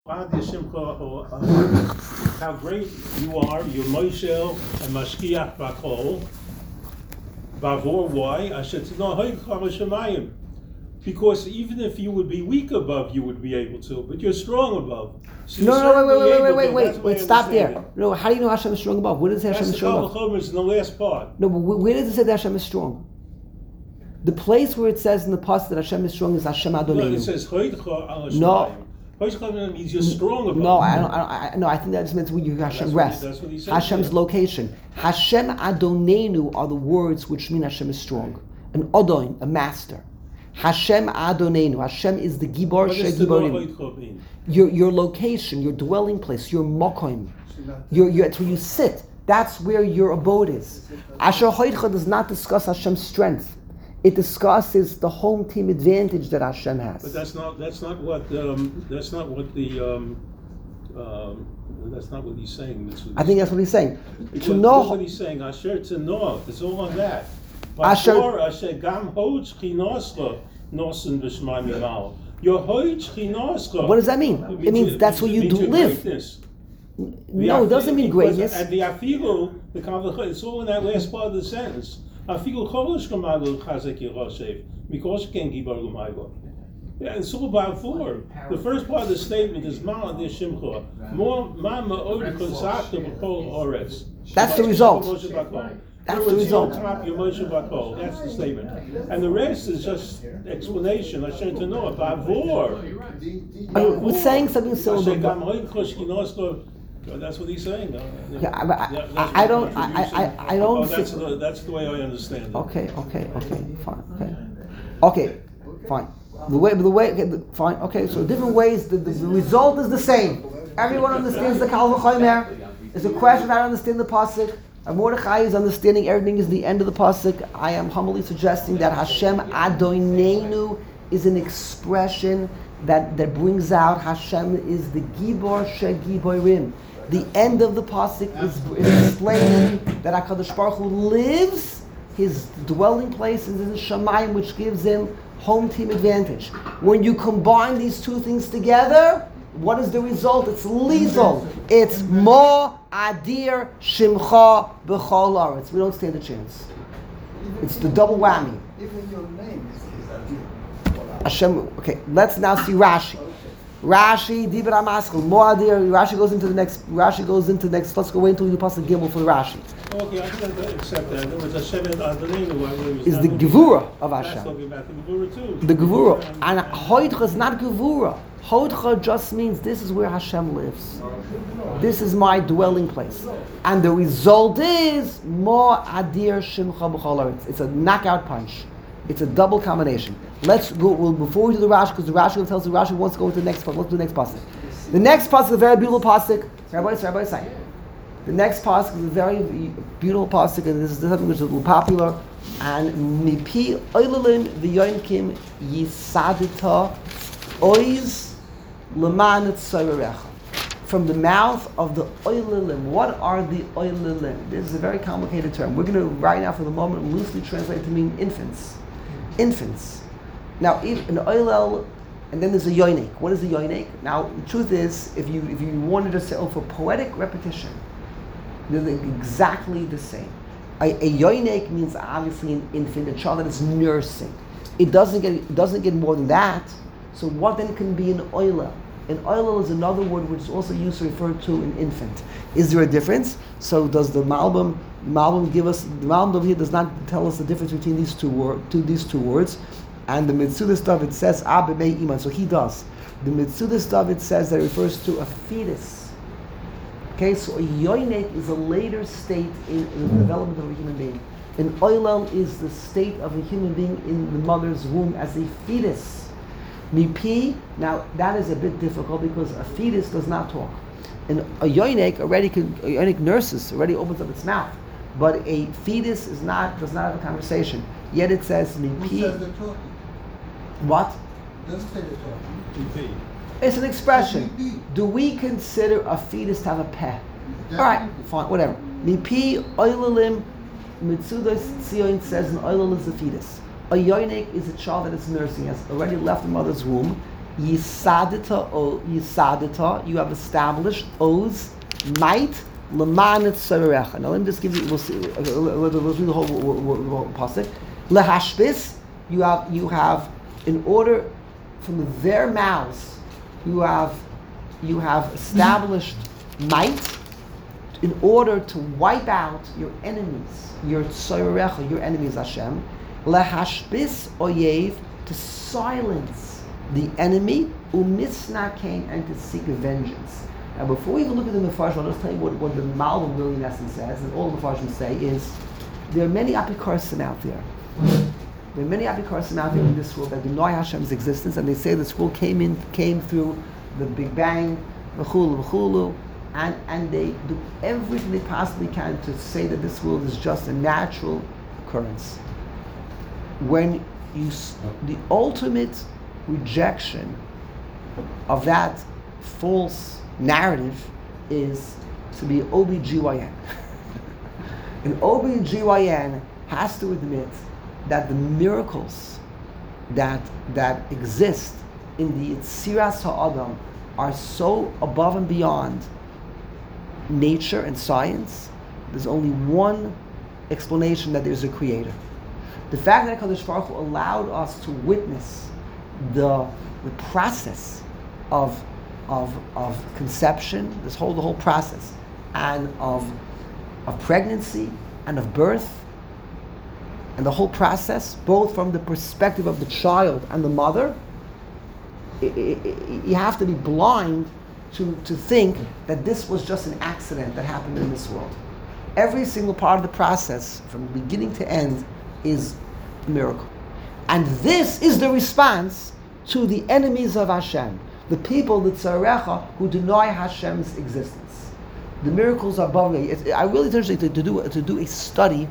How great you are, you're Moshel and Mashkiach Bakol. Bavor, why? I said, no, because even if you would be weak above, you would be able to, but you're strong above. So Wait, stop there. No, how do you know Hashem is strong above? Where does it say Hashem is strong above? That's in the last part. No, but where does it say that Hashem is strong? The place where it says in the past that Hashem is strong is Hashem Adonai. No, it says No. Means you're strong above. No, I think that just means where you Hashem rests. That's what he said. Hashem's location. Hashem Adonenu are the words which mean Hashem is strong. An Adon, a master. Hashem Adonenu. Hashem is the Gibor Shegiborim. Your location, your dwelling place, your mokoim. It's where you sit. That's where your abode is. Asher Hoidcha does not discuss Hashem's strength. It discusses the home team advantage that Hashem has. But that's not what he's saying. I think that's what he's saying. To know what he's saying. Asher to know. It's all on that. Asher gam hoj chinoscha nosen b'shmai mimal. Your hoj chinoscha. What does that mean? It means that's where you do live. Greatness. No, it doesn't mean greatness. And the afilu, it's all in that last part of the sentence. Afilu cholish kamalu chazek yeroshev because you can't give argumailo. Yeah, it's all about form. The first part of the statement is Ma'ad Shimcha. More Mama Od Kozakta B'Kol Oretz. That's the result. That's the result. That's the statement. And the rest is just explanation. I should to know about Vor. We're saying something similar. That's what he's saying. Yeah, I don't. That's the way I understand it. Okay, fine. Okay, fine. Fine. Okay, so different ways. The result is the same. Everyone understands the Kal V'Chomer. It's a question. I don't understand the pasuk. Mordechai is understanding everything is the end of the pasuk. I am humbly suggesting that Hashem Adonenu is an expression that brings out Hashem is the Gibor Shegiborim. The end of the pasuk is explaining that HaKadosh Baruch Hu lives. His dwelling place is in Shamayim, which gives him home team advantage. When you combine these two things together, what is the result? It's lethal. It's Mo Adir Shimcha B'Chol Aretz. We don't stand a chance. It's the double whammy. Even your name is Adir. Hashem. Okay, let's now see Rashi. Rashi, Dibra Maskal, Moadir. Rashi goes into the next. Let's go wait until we pass the Gimel for Rashi. Okay, I can accept that. There was Hashem Adonenu. Is the Gevura of Hashem. That's talking about the Gevura too. The Gevura. And Hoidcha is not Gevura. Hoidcha just means this is where Hashem lives. This is my dwelling place. And the result is Mo Adir Shimcha B'Chol Aretz. It's a knockout punch. It's a double combination. Let's go, before we do the Rashi, because the Rashi tells the Rashi wants to go to the next pasuk. Let's do the next pasuk. The next pasuk is a very beautiful pasuk. Rabbi say. The next pasuk is a very beautiful pasuk, and this is something which is a little popular. And Mipi Oilalim V'Yonkim Yisadita Oiz L'man Tzayrecha. From the mouth of the Oilalim. What are the Oilalim? This is a very complicated term. We're going to, right now for the moment, loosely translate it to mean infants. Infants. Now, an Oilel, and then there's a Yoinik. What is a Yoinik? Now, the truth is, if you wanted to say, for poetic repetition, they're exactly the same. A Yoinik means obviously an infant, a child that is nursing. It doesn't get more than that. So what then can be an Oilel? An oilel is another word which is also used to refer to an infant. Is there a difference? So does the Malbim give us? The Malbim here does not tell us the difference between these two words. And the Mitzudas David says Abbe Iman. So he does. The Mitzudas David says that it refers to a fetus. Okay, so a yoinek is a later state in the development of a human being. An oilel is the state of a human being in the mother's womb as a fetus. Mipi, now that is a bit difficult because a fetus does not talk. And a yoinek nurses, already opens up its mouth. But a fetus does not have a conversation. Yet it says Mipi. Who says the talking? What? Doesn't say the talking. It's an expression. Do we consider a fetus to have a peh? Alright, fine, whatever. Mipi oilalim mitzudas tzion says an oilal is a fetus. A yoinik is a child that is nursing, has already left the mother's womb, Yisadita, you have established Oz, might, Lemanit Sarerecha. Now let me just give you, we'll see, we'll do the whole pasuk. Lehashbis, you have, in order, from their mouths, you have established might, in order to wipe out your enemies, your Sarerecha, your enemies, Hashem. Lehashbis Oyev, to silence the enemy, umisnakein, and to seek vengeance. Now, before we even look at the Mefarshim, I'll just tell you what the Malbim really in essence says, and all the Mefarshim say is, there are many apikarsim out there. There are many apikarsim out there in this world that deny Hashem's existence, and they say this world came through the Big Bang, v'chulu, and they do everything they possibly can to say that this world is just a natural occurrence. When the ultimate rejection of that false narrative is to be OBGYN. An OBGYN has to admit that the miracles that exist in the Yetziras HaAdam are so above and beyond nature and science. There's only one explanation, that there's a creator. The fact that HaKadosh Baruch Hu allowed us to witness the process of conception, the whole process, and of pregnancy and of birth, and the whole process, both from the perspective of the child and the mother, you have to be blind to think that this was just an accident that happened in this world. Every single part of the process, from beginning to end, is a miracle. And this is the response to the enemies of Hashem, the people, the Tzarecha, who deny Hashem's existence. The miracles are above me. I really think to do a study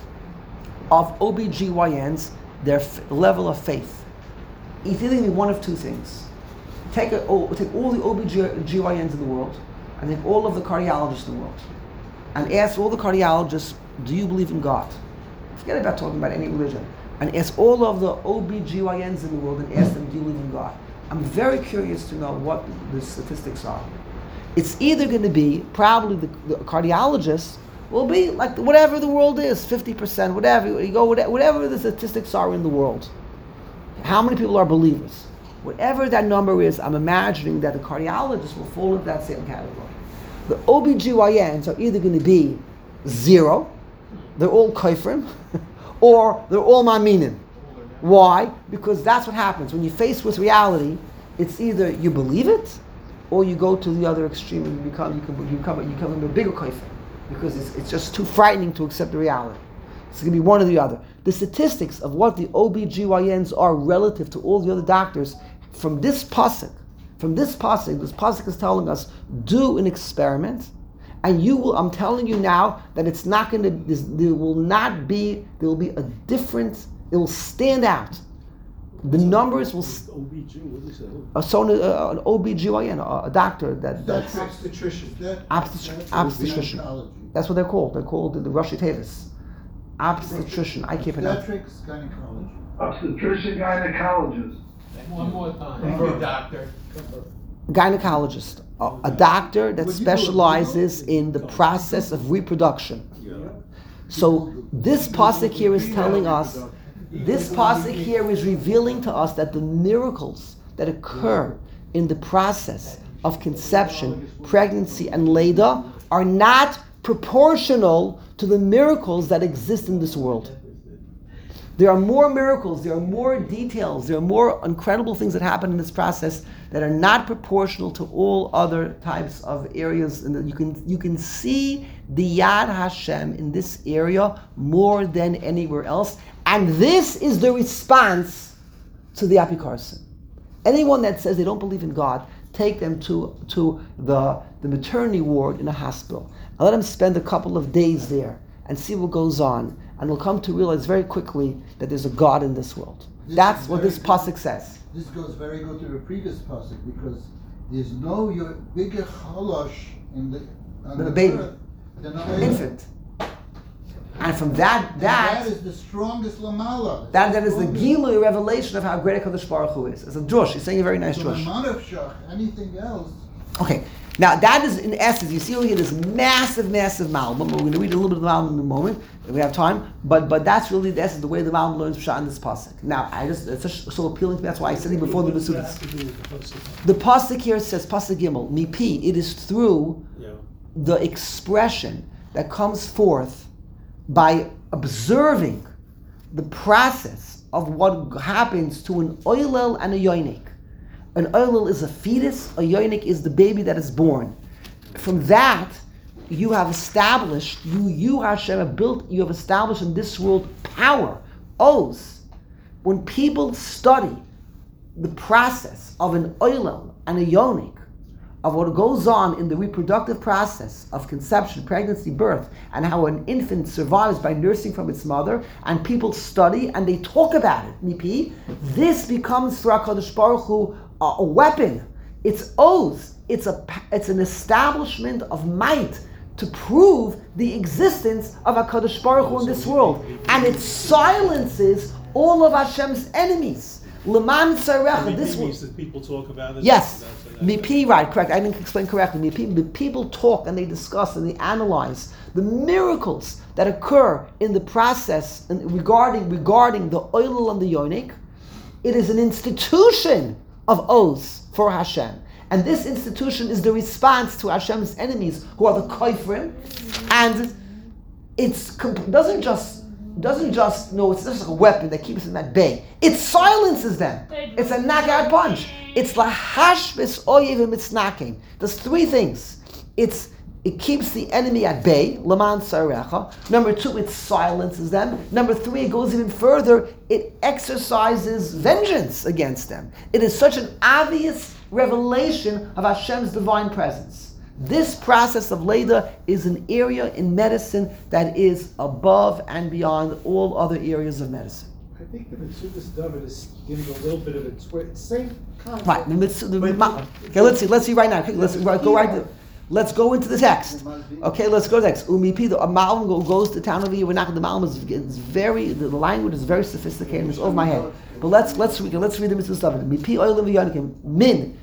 of OBGYNs, their level of faith. It's either going to be one of two things. Take all the OBGYNs in the world, and take all of the cardiologists in the world, and ask all the cardiologists, do you believe in God? Forget about talking about any religion. And ask all of the OBGYNs in the world and ask them, do you believe in God? I'm very curious to know what the statistics are. It's either going to be, probably the cardiologists will be like whatever the world is, 50%, whatever, you go, whatever the statistics are in the world. How many people are believers? Whatever that number is, I'm imagining that the cardiologists will fall into that same category. The OBGYNs are either going to be zero, they're all kaifrim, or they're all ma'aminim. Why? Because that's what happens. When you're faced with reality, it's either you believe it, or you go to the other extreme and you become a bigger kaifrim, because it's just too frightening to accept the reality. It's going to be one or the other. The statistics of what the OBGYNs are relative to all the other doctors, from this pasuk, this pasuk is telling us, do an experiment, and you will. I'm telling you now that it's not going to. There will be a difference. It will stand out. The numbers will. OBG, what is that? An OBGYN, a doctor that's obstetrician. Obstetrician. That's what they're called. They're called the Rashi Tevis. Obstetrician. I keep it up. Obstetrics, gynecology. Obstetrician, gynecologist. One more time. Thank you, doctor. Gynecologist, a doctor that specializes in the process of reproduction. So this pasuk here is telling us, this pasuk here is revealing to us that the miracles that occur in the process of conception, pregnancy, and Leda are not proportional to the miracles that exist in this world. There are more miracles, there are more details, there are more incredible things that happen in this process that are not proportional to all other types of areas. And you can see the Yad Hashem in this area more than anywhere else. And this is the response to the Apikarsim. Anyone that says they don't believe in God, take them to the maternity ward in a hospital and let them spend a couple of days there and see what goes on. And we'll come to realize very quickly that there's a God in this world. That's what this pasuk says. This goes very good to the previous pasuk, because there's no bigger chalosh on The baby. earth than an Infant. And from that that is the strongest lamala. that is the Gilui revelation of how great HaKadosh Baruch Hu is. It's a drush. He's saying a very nice So drush. anything else. Okay, now that is in essence, you see over here this massive Malbim. We're going to read a little bit of the Malbim in a moment if we have time, but that's really the essence, the way the Malbim learns Pshat in this pasuk. Now, it's so appealing to me, that's why I said it before the Masudas. The pasuk here says, pasuk Gimel, Mipi, it is through the expression that comes forth by observing the process of what happens to an oilel and a yoinik. An oilel is a fetus, a yoinik is the baby that is born. From that, you have established, you Hashem have built, you have established in this world power, oaths. When people study the process of an oilel and a yonik, of what goes on in the reproductive process of conception, pregnancy, birth, and how an infant survives by nursing from its mother, and people study and they talk about it, Mipi, this becomes for HaKadosh Baruch Hu a weapon. It's oaths. It's an establishment of might to prove the existence of HaKadosh Baruch Hu in this world. And it silences all of Hashem's enemies. Leman Tzarech, this means that people talk about it. Yes, Mipi, right, correct. I didn't explain correctly. Mipi, the people talk and they discuss and they analyze the miracles that occur in the process regarding the oilel and the yonik. It is an institution of oaths for Hashem, and this institution is the response to Hashem's enemies, who are the Kaifrim, and it's doesn't just it's just like a weapon that keeps them at bay. It silences them. It's a knockout punch. It's lahashbis oyev mitznakim. There's three things. It keeps the enemy at bay, laman sarecha. Number two, it silences them. Number three, it goes even further. It exercises vengeance against them. It is such an obvious revelation of Hashem's divine presence. This process of Leda is an area in medicine that is above and beyond all other areas of medicine. I think the Mitzudas David is giving a little bit of a twist. Same concept. Right. Okay, let's see right now. Okay, let's go into the text. Okay, let's go to the text. Umipi, the Malbim goes to town over here. We're not the Malbim is very, the language is very sophisticated. It's over my head. But let's read the Mitzudas David. Mipi oilim v'yanikim min.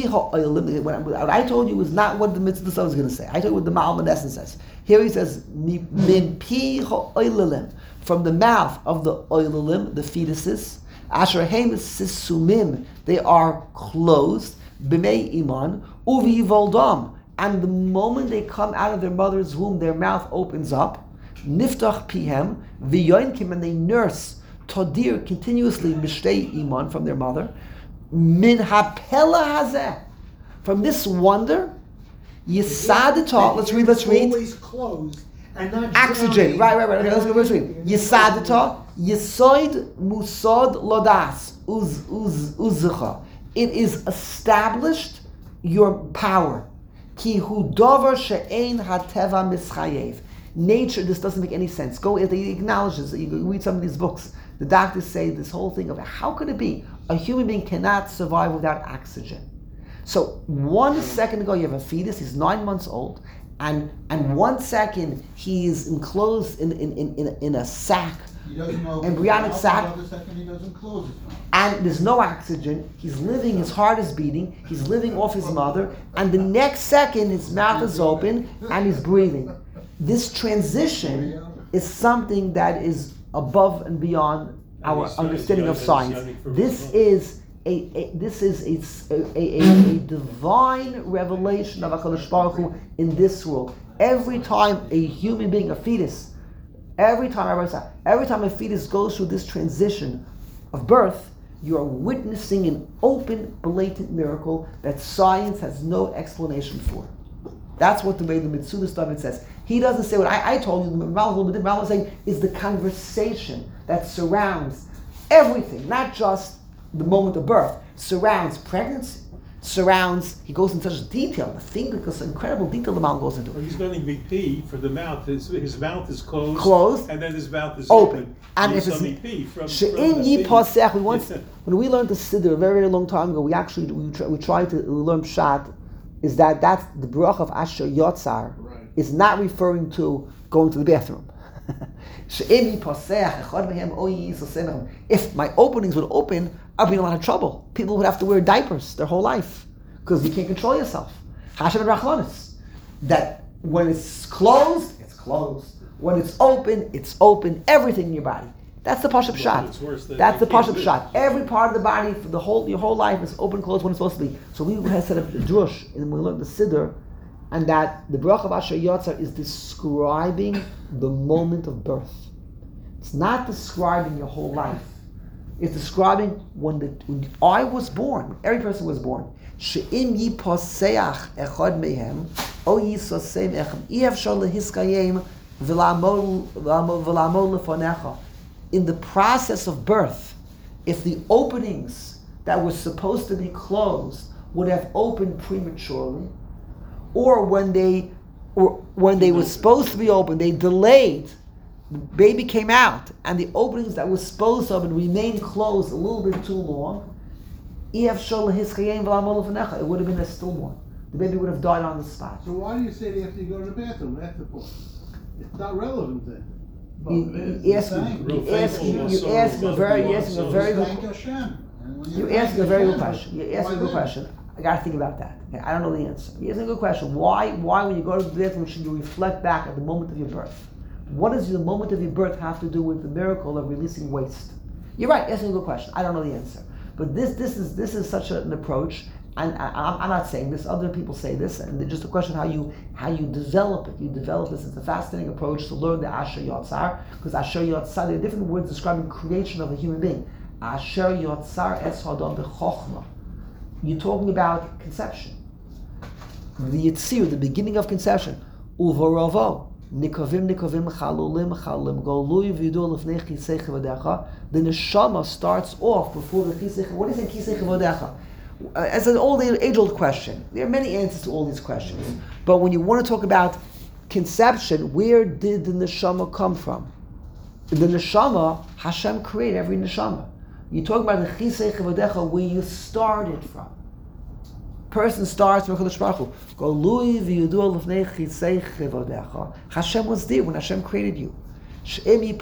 What I told you was not what the Mitzvah is going to say. I told you what the Malbim in essence says. Here he says, min pi ha'oilelim, from the mouth of the oilelim, the fetuses, asher heim sisumim, they are closed, b'mei iman, uvi voldam, and the moment they come out of their mother's womb, their mouth opens up, niftach pihem, v'yoinkim, and they nurse, todir, continuously, mishtei iman, from their mother, min hapela hazeh, from this wonder, yisadita. Let's read. Always closed and not oxygen. Right. Okay, let's read. Yisadita, yisoid musod lodas uzcha. It is established your power. Ki hu davar she'ein hateva mischayev. Nature. This doesn't make any sense. He acknowledges. You read some of these books. The doctors say this whole thing of how could it be a human being cannot survive without oxygen. So 1 second ago you have a fetus, he's 9 months old, and 1 second he is enclosed in a sac, embryonic sac, He doesn't close his mouth. and there's no oxygen. He's living, his heart is beating, he's living off his mother, and the next second his mouth is open and he's breathing. This transition is something that is above and beyond our understanding of science. This is a divine revelation of HaKadosh Baruch Hu in this world. Every time a human being, a fetus, every time a fetus goes through this transition of birth, you are witnessing an open, blatant miracle that science has no explanation for. That's what the way the Mitzudas David says. He doesn't say what I told you. The Malbim is saying is the conversation that surrounds everything, not just the moment of birth, surrounds pregnancy, he goes into such detail, because incredible detail the Malbim goes into. Well, he's going to be P for the mouth. His mouth is closed, and then his mouth is open. And if it's P from She'in Yipasech, when we learned the Siddur a very, very long time ago, we tried to learn Pshat, is that's the Baruch of Asher Yotzar is not referring to going to the bathroom. If my openings would open, I'd be in a lot of trouble. People would have to wear diapers their whole life because you can't control yourself. That when it's closed, it's closed. When it's open. Everything in your body. That's the Pashup shot. That's the Pashup shot. Every part of the body, your whole life is open, closed when it's supposed to be. So we have set up the drush, and we learned the siddur, and that the bracha of Asher Yotzar is describing the moment of birth. It's not describing your whole life. It's describing when I was born, when every person was born. She'im yiposeach echad mehem, o yisosem echem, iyavshar lehiskayim v'lamod lefonecha. In the process of birth, if the openings that were supposed to be closed would have opened prematurely, or when they were supposed to be open, they delayed, the baby came out, and the openings that were supposed to open remained closed a little bit too long, it would have been a stillborn. The baby would have died on the spot. So why do you say they have to go to the bathroom at the point? It's not relevant then. You're asking a very good question. I got to think about that. Okay, I don't know the answer. You're asking a good question. Why, when you go to the bathroom, should you reflect back at the moment of your birth? What does the moment of your birth have to do with the miracle of releasing waste? You're right. Asking a good question. I don't know the answer. But this is such an approach. And I'm not saying this. Other people say this, and it's just a question how you develop it. You develop this. It's a fascinating approach to learn the Asher Yotzar, because Asher Yotzar, there are different words describing creation of a human being. Asher Yotzar es hadam b'chochma. You're talking about conception, the Yitzir, the beginning of conception. Uvaravo nikovim chalulim golui v'yidul lefnei chisei chevadecha. The neshama starts off before the chisei. What is in chisei chevadecha? As an age-old question. There are many answers to all these questions. But when you want to talk about conception, where did the neshama come from? The neshama, Hashem created every neshama. You talk about the chisei chevadecha, where you started from. Person starts from Kadosh Baruch Hu. Golui v'yudua lefnei chisei chevadecha. Hashem was there when Hashem created you. You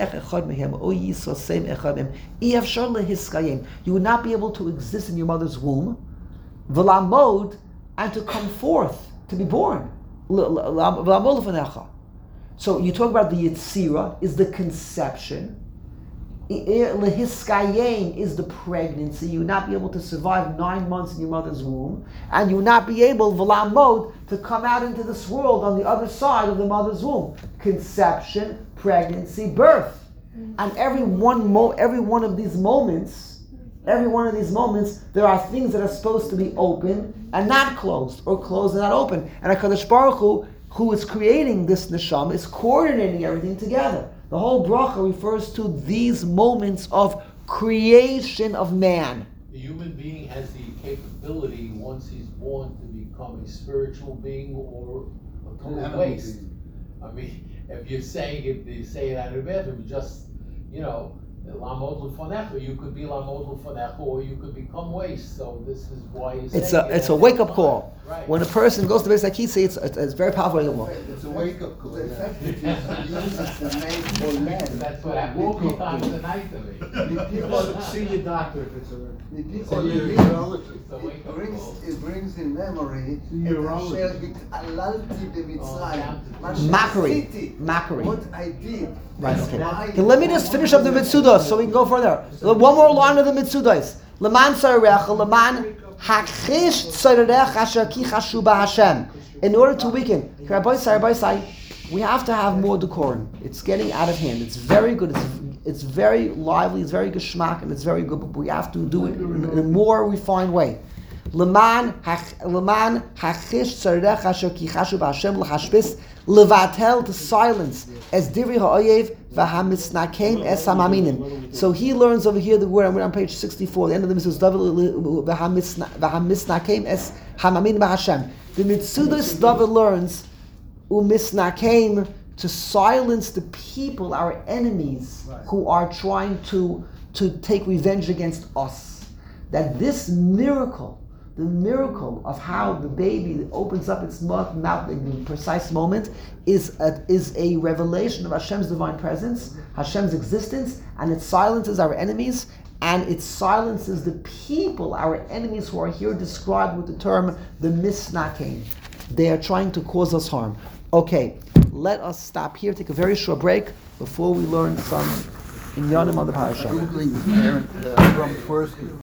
would not be able to exist in your mother's womb, and to come forth, to be born. So you talk about the Yitzira, is the conception. Lehiskayim is the pregnancy. You would not be able to survive 9 months in your mother's womb, and you would not be able, v'lamod, to come out into this world on the other side of the mother's womb. Conception, pregnancy, birth, and every one of these moments, there are things that are supposed to be open and not closed, or closed and not open. And HaKadosh Baruch who is creating this neshama, is coordinating everything together. The whole bracha refers to these moments of creation of man. The human being has the capability, once he's born, to become a spiritual being or a total waste. I mean, if you say it out of the bathroom, just, lamod l'fonecha, you could be lamod l'fonecha, or you could become waste. So this is why it's a wake up call. Right. When a person goes to Beis HaKisei, it's very powerful wake up call. It's a wake up call. The fact that you use the name for man. That's what happened multiple times a night to me. People see your doctor if it's a The people So you're- urologist. So wake up call. It brings in memory Urologist. Mockery. What I did. Right, is okay. why Okay, let me just finish up the Mitzudos so we can go further. One more line of the Mitzudos. Leman Tzarecha, Leman Hachish Tzarecha Asher Ki Chashu Hashem. In order to weaken, Rabbi, we have to have more decorum. It's getting out of hand. It's very good. It's very lively. It's very geschmack, and it's very good. But we have to do it in a more refined way. Leman Hachish Tzarecha Asher Ki Chashu Hashem L'Hashbis Levatel, to silence, as Divri Ha'oyev v'hamisnakeim es hamaminim. So he learns over here the word, I'm on page 64, the end of the Mitzvah, v'hamisnakeim es hamaminim b'Hashem. The Mitzudas David learns, umisnakeim, to silence the people, our enemies, who are trying to take revenge against us. That this miracle, The miracle of how the baby opens up its mouth in the precise moment is a revelation of Hashem's divine presence, Hashem's existence, and it silences our enemies, and it silences the people, our enemies, who are here described with the term the misnakim. They are trying to cause us harm. Okay, let us stop here, take a very short break before we learn some inyanim on the parasha. Googling from first